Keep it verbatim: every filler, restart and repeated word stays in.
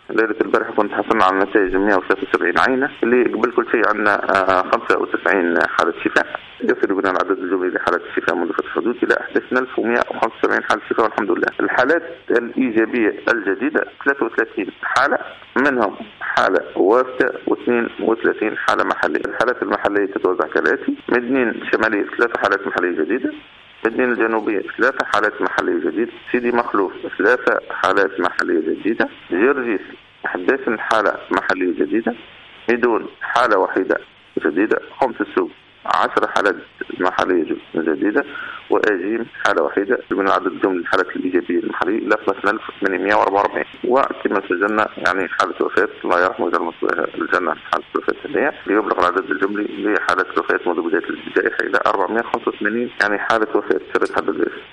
ليلة البارحة كنت حصلنا على نتائج مئة وثلاثة وسبعين عينة، اللي قبل كل شيء عندنا خمسة وتسعين حالة شفاء، يصل بنا العدد الجملي لحالات الشفاء منذ فترة حدود إلى أحد عشر ألف ومئة وخمسة وسبعين حالة شفاء والحمد لله. الحالات الإيجابية الجديدة ثلاثة وثلاثين حالة، منهم حالة وافتة واثنين وثلاثين حالة محلية. الحالات المحلية تتوزع كالآتي: مدنين شمالية ثلاثة حالات محلية جديدة، مدنين الجنوبية ثلاثة حالات محلية جديدة، سيدي مخلوف ثلاثة حالات محلية جديدة، جرجيس أحد عشر حالة محلية جديدة، ميدون حالة وحيدة جديدة، خمس السوق عشر حالات محلية جديدة، وآجيم حالة وحيدة. من عدد الجمل الحالات الإيجابية المحلية إلى اثنين آلاف وثمانمئة وأربعة وأربعين. وكما سجلنا يعني حالة وفاة الله يرحمه ويجعل الجنة حالة وفاة ثانية، ليبلغ العدد الجملي لحالات الوفاة منذ بداية الجائحة إلى أربعمئة وخمسة وثمانين يعني حالة وفاة.